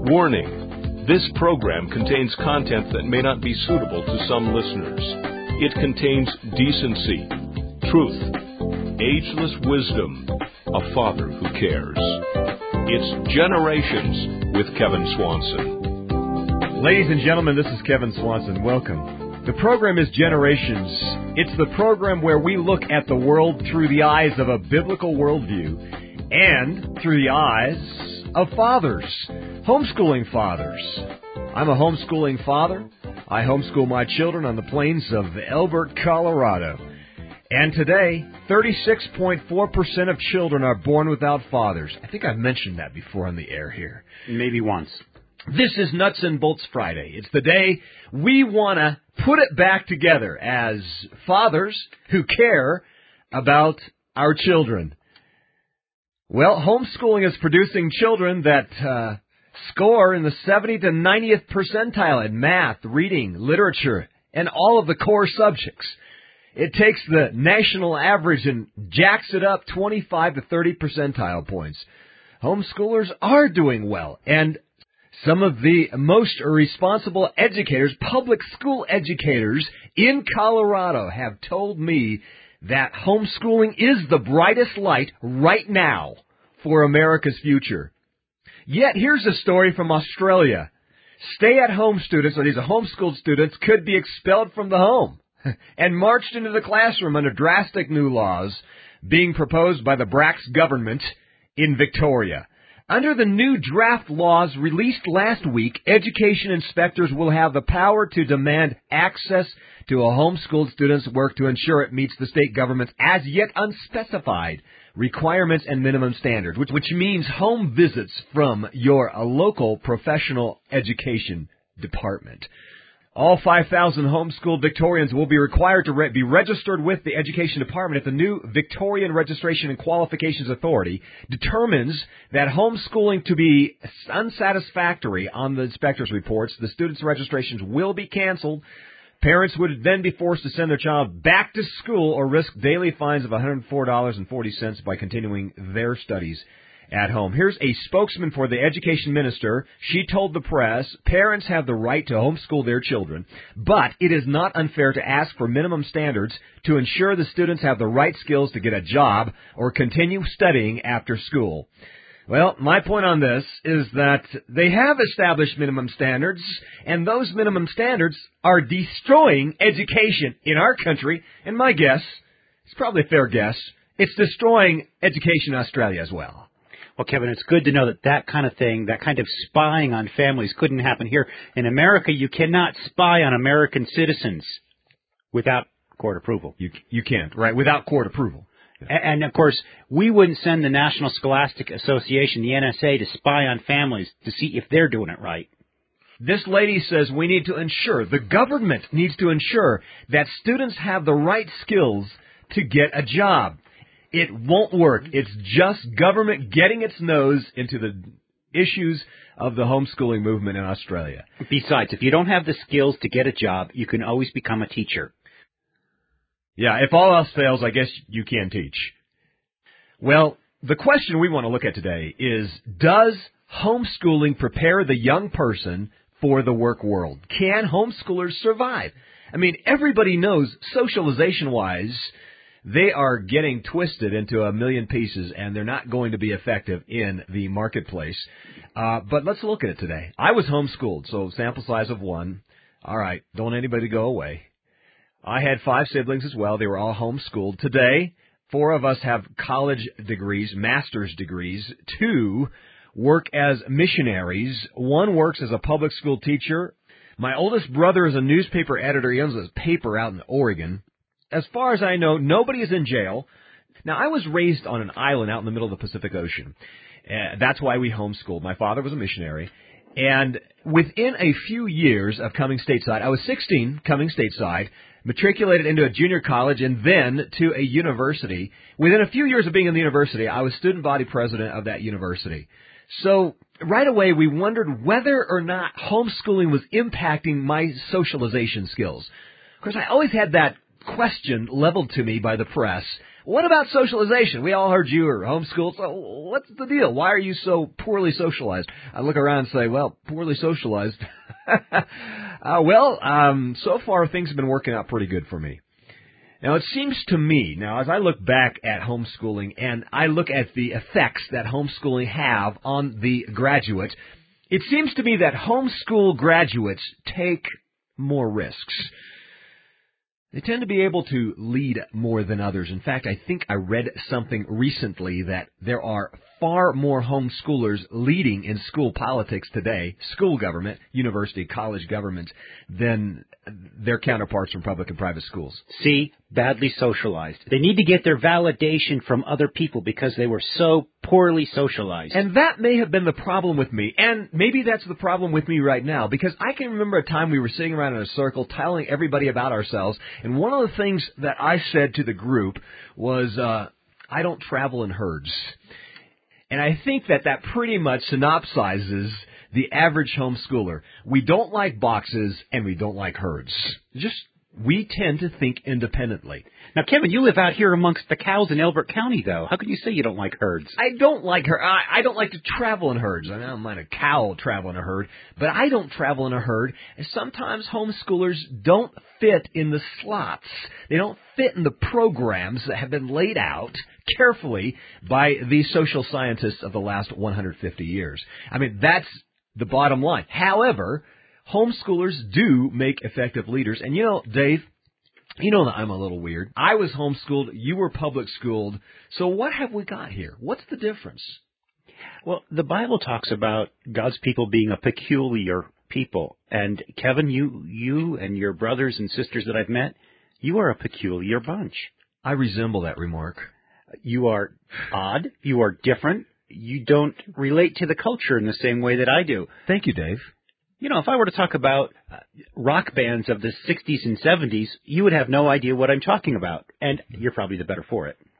Warning: this program contains content that may not be suitable to some listeners. It contains decency, truth, ageless wisdom, a father who cares. It's Generations with Kevin Swanson. Ladies and gentlemen, this is Kevin Swanson. Welcome. The program is Generations. It's the program where we look at the world through the eyes of a biblical worldview and through the eyes of fathers, homeschooling fathers. I'm a homeschooling father. I homeschool my children on the plains of Elbert, Colorado. And today, 36.4% of children are born without fathers. I think I've mentioned that before on the air here. Maybe once. This is Nuts and Bolts Friday. It's the day we want to put it back together as fathers who care about our children. Well, homeschooling is producing children that score in the 70th to 90th percentile in math, reading, literature, and all of the core subjects. It takes the national average and jacks it up 25 to 30 percentile points. Homeschoolers are doing well, and some of the most responsible educators, public school educators in Colorado, have told me that homeschooling is the brightest light right now for America's future. Yet, here's a story from Australia. Stay-at-home students, or these are homeschooled students, could be expelled from the home and marched into the classroom under drastic new laws being proposed by the Bracks government in Victoria. Under the new draft laws released last week, education inspectors will have the power to demand access to a homeschooled student's work to ensure it meets the state government's as yet unspecified requirements and minimum standards, which means home visits from your local professional education department. All 5,000 homeschooled Victorians will be required to be registered with the Education Department if the new Victorian Registration and Qualifications Authority determines that homeschooling to be unsatisfactory on the inspector's reports. The students' registrations will be canceled. Parents would then be forced to send their child back to school or risk daily fines of $104.40 by continuing their studies at home. Here's a spokesman for the education minister. She told the press, parents have the right to homeschool their children, but it is not unfair to ask for minimum standards to ensure the students have the right skills to get a job or continue studying after school. Well, my point on this is that they have established minimum standards, and those minimum standards are destroying education in our country, and my guess, it's probably a fair guess, it's destroying education in Australia as well. Well, Kevin, it's good to know that kind of thing, that kind of spying on families couldn't happen here. In America, you cannot spy on American citizens without court approval. You can't, right, without court approval. And, of course, we wouldn't send the National Scholastic Association, the NSA, to spy on families to see if they're doing it right. This lady says we need to ensure, the government needs to ensure that students have the right skills to get a job. It won't work. It's just government getting its nose into the issues of the homeschooling movement in Australia. Besides, if you don't have the skills to get a job, you can always become a teacher. Yeah, if all else fails, I guess you can teach. Well, the question we want to look at today is, does homeschooling prepare the young person for the work world? Can homeschoolers survive? I mean, everybody knows, socialization-wise, they are getting twisted into a million pieces, and they're not going to be effective in the marketplace. But let's look at it today. I was homeschooled, so sample size of 1. All right, don't anybody go away. I had 5 siblings as well. They were all homeschooled. Today, 4 of us have college degrees, master's degrees. 2 work as missionaries. 1 works as a public school teacher. My oldest brother is a newspaper editor. He owns a paper out in Oregon. As far as I know, nobody is in jail. Now, I was raised on an island out in the middle of the Pacific Ocean. That's why we homeschooled. My father was a missionary. And within a few years of coming stateside, I was 16 coming stateside, matriculated into a junior college and then to a university. Within a few years of being in the university, I was student body president of that university. So right away, we wondered whether or not homeschooling was impacting my socialization skills. Of course, I always had that question leveled to me by the press. What about socialization? We all heard you were homeschooled. So what's the deal? Why are you so poorly socialized? I look around and say, well, poorly socialized. So far things have been working out pretty good for me. Now, it seems to me, now as I look back at homeschooling and I look at the effects that homeschooling have on the graduate, it seems to me that homeschool graduates take more risks. They tend to be able to lead more than others. In fact, I think I read something recently that there are far more homeschoolers leading in school politics today, school government, university, college government, than their counterparts from public and private schools. See, badly socialized. They need to get their validation from other people because they were so poorly socialized. And that may have been the problem with me, and maybe that's the problem with me right now, because I can remember a time we were sitting around in a circle telling everybody about ourselves, and one of the things that I said to the group was, I don't travel in herds. And I think that pretty much synopsizes the average homeschooler. We don't like boxes and we don't like herds. We tend to think independently. Now, Kevin, you live out here amongst the cows in Elbert County, though. How can you say you don't like herds? I don't like I don't like to travel in herds. I don't mind a cow travel in a herd, but I don't travel in a herd. And sometimes homeschoolers don't fit in the slots. They don't fit in the programs that have been laid out carefully by the social scientists of the last 150 years. I mean, that's the bottom line. However, homeschoolers do make effective leaders. And Dave, you know that I'm a little weird. I was homeschooled. You were public schooled. So what have we got here? What's the difference? Well, the Bible talks about God's people being a peculiar people. And Kevin, you and your brothers and sisters that I've met, you are a peculiar bunch. I resemble that remark. You are odd. You are different. You don't relate to the culture in the same way that I do. Thank you, Dave. If I were to talk about rock bands of the 60s and 70s, you would have no idea what I'm talking about. And you're probably the better for it.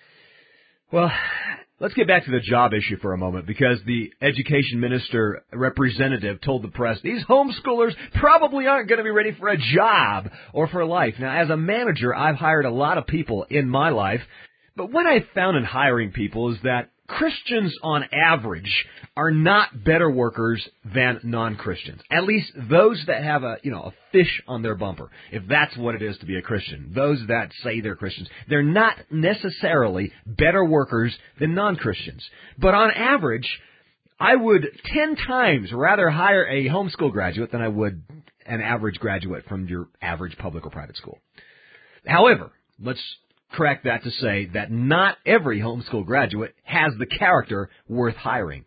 Well, let's get back to the job issue for a moment, because the education minister representative told the press these homeschoolers probably aren't going to be ready for a job or for life. Now, as a manager, I've hired a lot of people in my life, but what I've found in hiring people is that Christians on average are not better workers than non-Christians. At least those that have a fish on their bumper, if that's what it is to be a Christian. Those that say they're Christians, they're not necessarily better workers than non-Christians. But on average, I would 10 times rather hire a homeschool graduate than I would an average graduate from your average public or private school. However, let's correct that to say that not every homeschool graduate has the character worth hiring.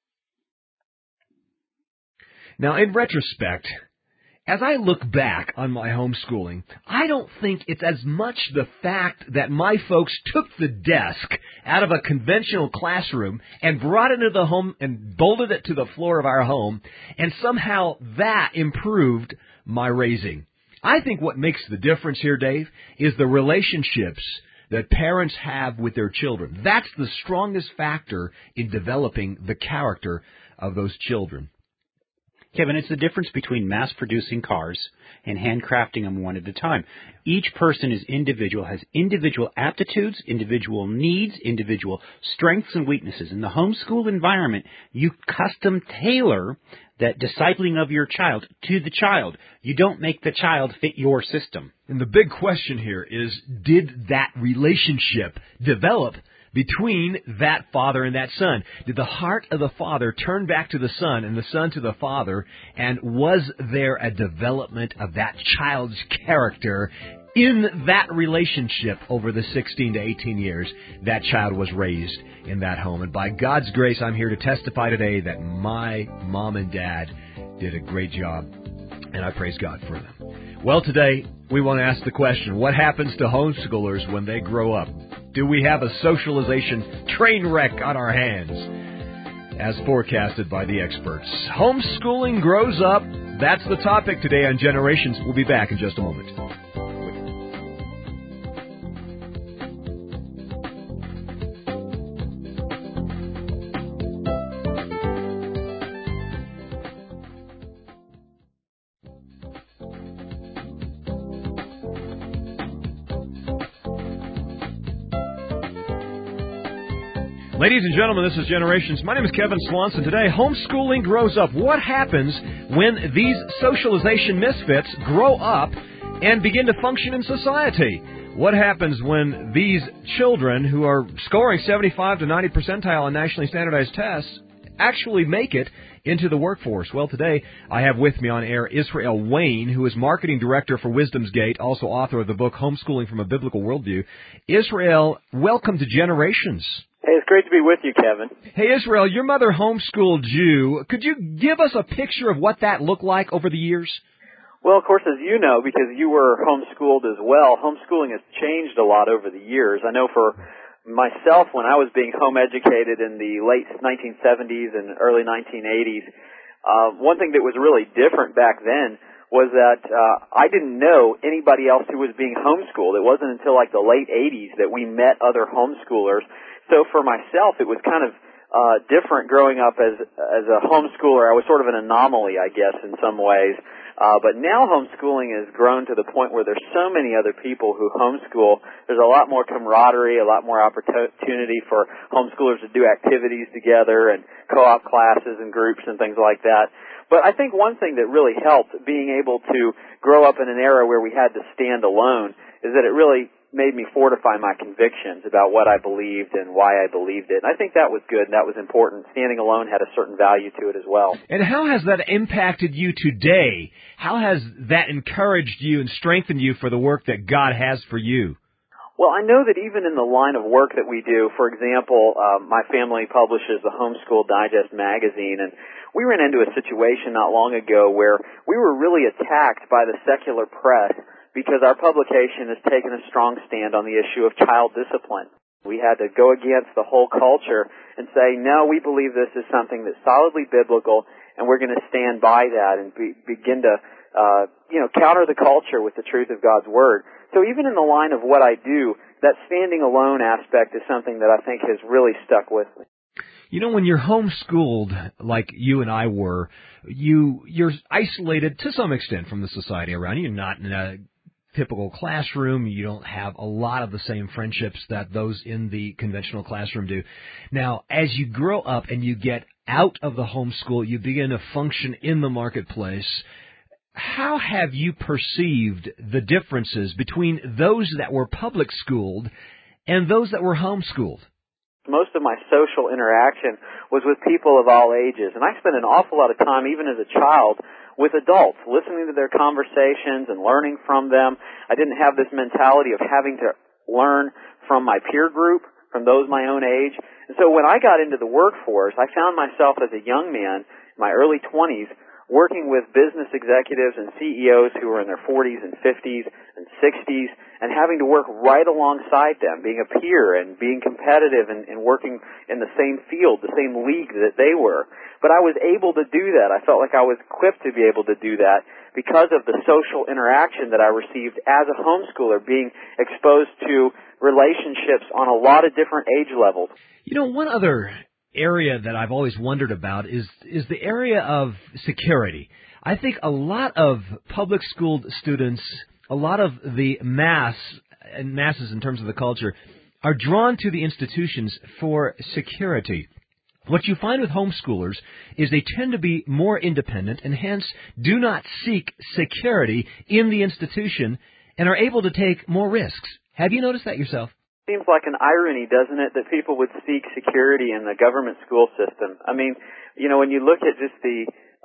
Now, in retrospect, as I look back on my homeschooling, I don't think it's as much the fact that my folks took the desk out of a conventional classroom and brought it into the home and bolted it to the floor of our home, and somehow that improved my raising. I think what makes the difference here, Dave, is the relationships that parents have with their children. That's the strongest factor in developing the character of those children. Kevin, it's the difference between mass-producing cars and handcrafting them one at a time. Each person is individual, has individual aptitudes, individual needs, individual strengths and weaknesses. In the homeschool environment, you custom tailor that discipling of your child to the child. You don't make the child fit your system. And the big question here is, did that relationship develop between that father and that son? Did the heart of the father turn back to the son and the son to the father? And was there a development of that child's character in that relationship over the 16 to 18 years that child was raised in that home? And by God's grace, I'm here to testify today that my mom and dad did a great job, and I praise God for them. Well, today we want to ask the question, what happens to homeschoolers when they grow up? Do we have a socialization train wreck on our hands, as forecasted by the experts? Homeschooling grows up. That's the topic today on Generations. We'll be back in just a moment. Ladies and gentlemen, this is Generations. My name is Kevin Swanson. Today, homeschooling grows up. What happens when these socialization misfits grow up and begin to function in society? What happens when these children who are scoring 75 to 90 percentile on nationally standardized tests actually make it into the workforce? Well, today I have with me on air Israel Wayne, who is Marketing Director for Wisdom's Gate, also author of the book Homeschooling from a Biblical Worldview. Israel, welcome to Generations. Hey, it's great to be with you, Kevin. Hey, Israel, your mother homeschooled you. Could you give us a picture of what that looked like over the years? Well, of course, as you know, because you were homeschooled as well, homeschooling has changed a lot over the years. I know for myself, when I was being home educated in the late 1970s and early 1980s, one thing that was really different back then was that I didn't know anybody else who was being homeschooled. It wasn't until like the late 80s that we met other homeschoolers. So for myself, it was kind of different growing up as a homeschooler. I was sort of an anomaly, I guess, in some ways. But now homeschooling has grown to the point where there's so many other people who homeschool. There's a lot more camaraderie, a lot more opportunity for homeschoolers to do activities together and co-op classes and groups and things like that. But I think one thing that really helped being able to grow up in an era where we had to stand alone is that it really made me fortify my convictions about what I believed and why I believed it. And I think that was good and that was important. Standing alone had a certain value to it as well. And how has that impacted you today? How has that encouraged you and strengthened you for the work that God has for you? Well, I know that even in the line of work that we do, for example, my family publishes the Homeschool Digest magazine, and we ran into a situation not long ago where we were really attacked by the secular press because our publication has taken a strong stand on the issue of child discipline. We had to go against the whole culture and say, no, we believe this is something that's solidly biblical, and we're going to stand by that and begin to counter the culture with the truth of God's Word. So even in the line of what I do, that standing alone aspect is something that I think has really stuck with me. You know, when you're homeschooled, like you and I were, you're isolated to some extent from the society around you. You're not in a typical classroom. You don't have a lot of the same friendships that those in the conventional classroom do. Now, as you grow up and you get out of the homeschool, you begin to function in the marketplace. How have you perceived the differences between those that were public schooled and those that were homeschooled? Most of my social interaction was with people of all ages, and I spent an awful lot of time, even as a child, with adults, listening to their conversations and learning from them. I didn't have this mentality of having to learn from my peer group, from those my own age. And so when I got into the workforce, I found myself as a young man, in my early 20s, working with business executives and CEOs who were in their 40s and 50s and 60s and having to work right alongside them, being a peer and being competitive and working in the same field, the same league that they were. But I was able to do that. I felt like I was equipped to be able to do that because of the social interaction that I received as a homeschooler, being exposed to relationships on a lot of different age levels. You know, one other area that I've always wondered about is the area of security. I think a lot of public school students, a lot of the masses in terms of the culture, are drawn to the institutions for security. What you find with homeschoolers is they tend to be more independent and hence do not seek security in the institution and are able to take more risks. Have you noticed that yourself? Seems like an irony, doesn't it, that people would seek security in the government school system. I mean, you know, when you look at just the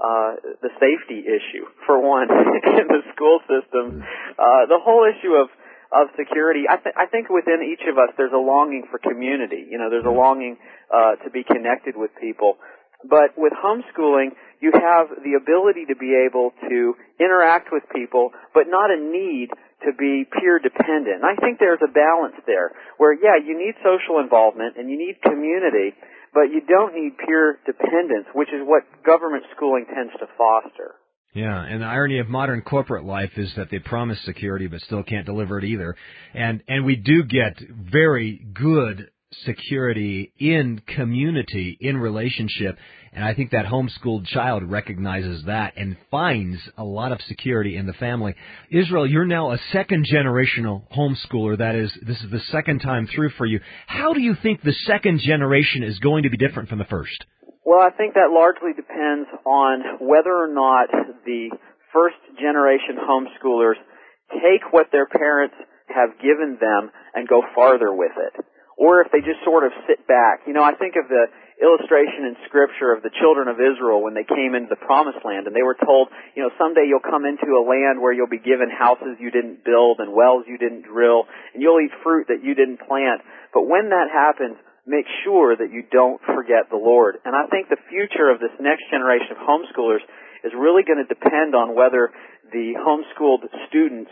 safety issue, for one, in the school system, the whole issue of security, I think within each of us there's a longing for community. You know, there's a longing to be connected with people. But with homeschooling, you have the ability to be able to interact with people, but not a need to be peer dependent. And I think there's a balance there where, yeah, you need social involvement and you need community, but you don't need peer dependence, which is what government schooling tends to foster. Yeah, and the irony of modern corporate life is that they promise security but still can't deliver it either. And we do get very good security in community, in relationship. And I think that homeschooled child recognizes that and finds a lot of security in the family. Israel, you're now a second-generational homeschooler. This is the second time through for you. How do you think the second generation is going to be different from the first? Well, I think that largely depends on whether or not the first-generation homeschoolers take what their parents have given them and go farther with it, or if they just sort of sit back. I think of the illustration in Scripture of the children of Israel when they came into the Promised Land, and they were told, someday you'll come into a land where you'll be given houses you didn't build and wells you didn't drill, and you'll eat fruit that you didn't plant. But when that happens, make sure that you don't forget the Lord. And I think the future of this next generation of homeschoolers is really going to depend on whether the homeschooled students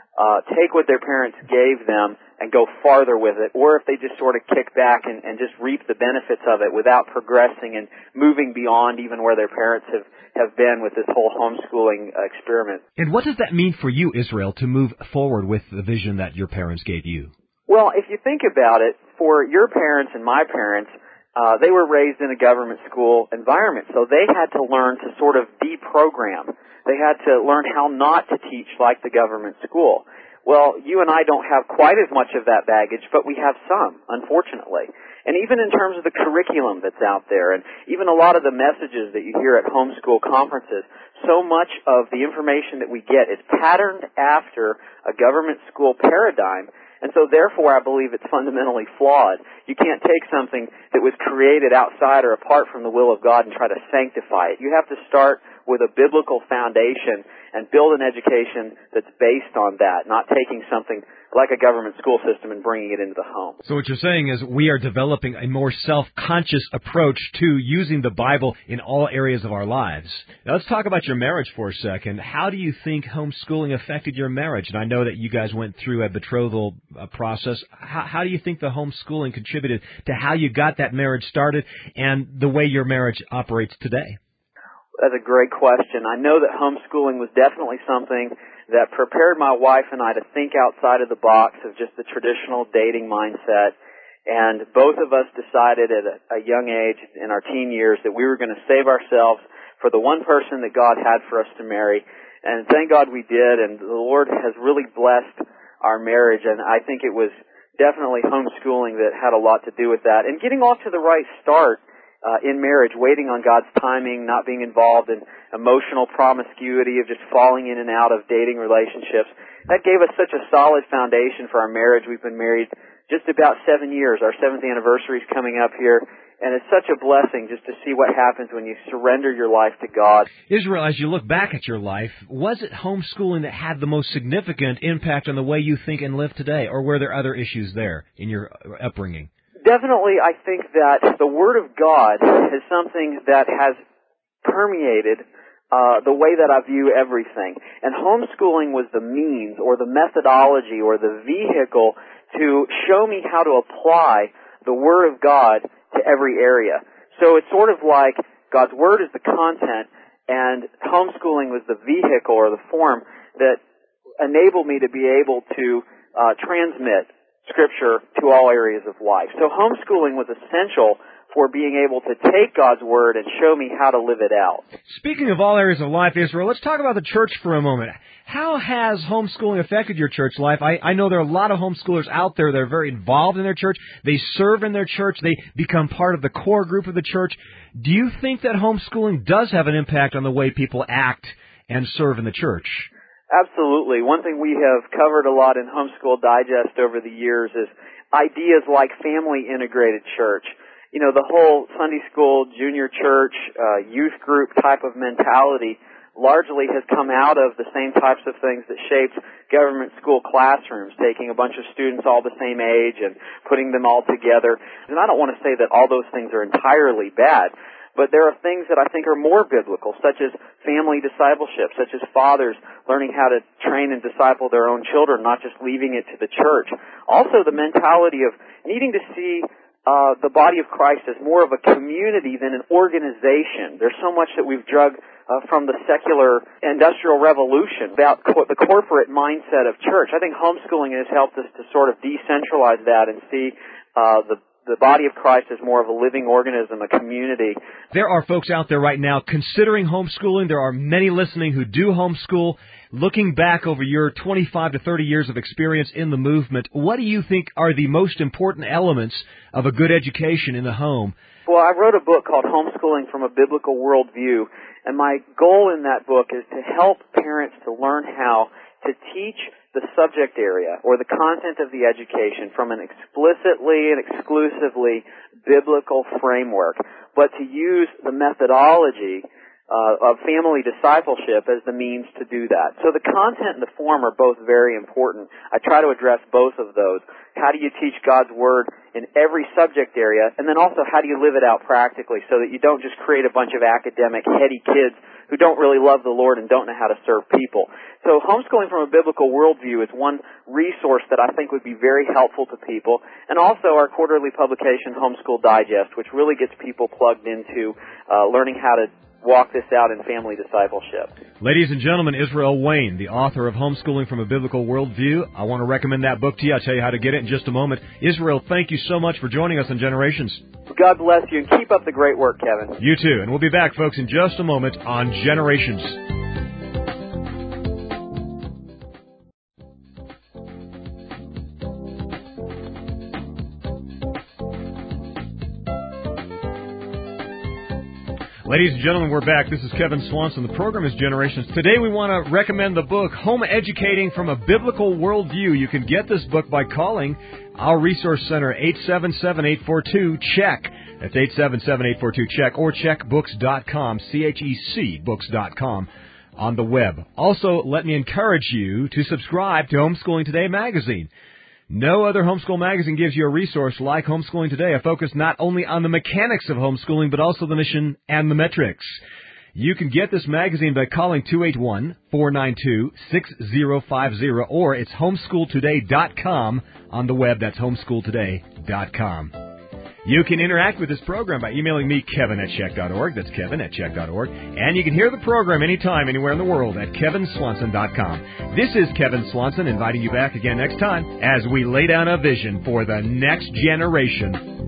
take what their parents gave them and go farther with it, or if they just sort of kick back and just reap the benefits of it without progressing and moving beyond even where their parents have been with this whole homeschooling experiment. And what does that mean for you, Israel, to move forward with the vision that your parents gave you? Well, if you think about it, for your parents and my parents, they were raised in a government school environment, so they had to learn to sort of deprogram. They had to learn how not to teach like the government school. Well, you and I don't have quite as much of that baggage, but we have some, unfortunately. And even in terms of the curriculum that's out there, and even a lot of the messages that you hear at homeschool conferences, so much of the information that we get is patterned after a government school paradigm. And so therefore I believe it's fundamentally flawed. You can't take something that was created outside or apart from the will of God and try to sanctify it. You have to start with a biblical foundation and build an education that's based on that, not taking something like a government school system and bringing it into the home. So what you're saying is we are developing a more self-conscious approach to using the Bible in all areas of our lives. Now let's talk about your marriage for a second. How do you think homeschooling affected your marriage? And I know that you guys went through a betrothal process. How do you think the homeschooling contributed to how you got that marriage started and the way your marriage operates today? That's a great question. I know that homeschooling was definitely something that prepared my wife and I to think outside of the box of just the traditional dating mindset. And both of us decided at a young age in our teen years that we were going to save ourselves for the one person that God had for us to marry. And thank God we did, and the Lord has really blessed our marriage. And I think it was definitely homeschooling that had a lot to do with that. And getting off to the right start in marriage, waiting on God's timing, not being involved in emotional promiscuity of just falling in and out of dating relationships. That gave us such a solid foundation for our marriage. We've been married just about 7 years. Our 7th anniversary is coming up here, and it's such a blessing just to see what happens when you surrender your life to God. Israel, as you look back at your life, was it homeschooling that had the most significant impact on the way you think and live today, or were there other issues there in your upbringing? Definitely, I think that the Word of God is something that has permeated the way that I view everything. And homeschooling was the means or the methodology or the vehicle to show me how to apply the Word of God to every area. So it's sort of like God's Word is the content, and homeschooling was the vehicle or the form that enabled me to be able to transmit Scripture to all areas of life. So homeschooling was essential for being able to take God's Word and show me how to live it out. Speaking of all areas of life, Israel, let's talk about the church for a moment. How has homeschooling affected your church life? I know there are a lot of homeschoolers out there that are very involved in their church. They serve in their church. They become part of the core group of the church. Do you think that homeschooling does have an impact on the way people act and serve in the church? Absolutely. One thing we have covered a lot in Homeschool Digest over the years is ideas like family integrated church. You know, the whole Sunday school, junior church, youth group type of mentality largely has come out of the same types of things that shaped government school classrooms, taking a bunch of students all the same age and putting them all together. And I don't want to say that all those things are entirely bad, but there are things that I think are more biblical, such as family discipleship, such as fathers learning how to train and disciple their own children, not just leaving it to the church. Also, the mentality of needing to see the body of Christ as more of a community than an organization. There's so much that we've drug from the secular industrial revolution about the corporate mindset of church. I think homeschooling has helped us to sort of decentralize that and see the body of Christ as more of a living organism, a community. There are folks out there right now considering homeschooling. There are many listening who do homeschool. Looking back over your 25 to 30 years of experience in the movement, what do you think are the most important elements of a good education in the home? Well, I wrote a book called Homeschooling from a Biblical Worldview, and my goal in that book is to help parents to learn how to teach the subject area or the content of the education from an explicitly and exclusively biblical framework, but to use the methodology of family discipleship as the means to do that. So the content and the form are both very important. I try to address both of those. How do you teach God's Word in every subject area? And then also, how do you live it out practically so that you don't just create a bunch of academic, heady kids who don't really love the Lord and don't know how to serve people? So homeschooling from a biblical worldview is one resource that I think would be very helpful to people. And also our quarterly publication, Homeschool Digest, which really gets people plugged into learning how to walk this out in family discipleship. Ladies and gentlemen, Israel Wayne, the author of Homeschooling from a Biblical Worldview. I want to recommend that book to you. I'll tell you how to get it in just a moment. Israel, thank you so much for joining us on Generations. God bless you, and keep up the great work, Kevin. You too. And we'll be back, folks, in just a moment on Generations. Ladies and gentlemen, we're back. This is Kevin Swanson. The program is Generations. Today we want to recommend the book, Home Educating from a Biblical Worldview. You can get this book by calling our resource center, 877-842-CHECK. That's 877-842-CHECK, or checkbooks.com, C-H-E-C, books.com, on the web. Also, let me encourage you to subscribe to Homeschooling Today magazine. No other homeschool magazine gives you a resource like Homeschooling Today, a focus not only on the mechanics of homeschooling, but also the mission and the metrics. You can get this magazine by calling 281-492-6050, or it's homeschooltoday.com on the web. That's homeschooltoday.com. You can interact with this program by emailing me, kevin@check.org. That's kevin@check.org. And you can hear the program anytime, anywhere in the world at kevinswanson.com. This is Kevin Swanson inviting you back again next time as we lay down a vision for the next generation.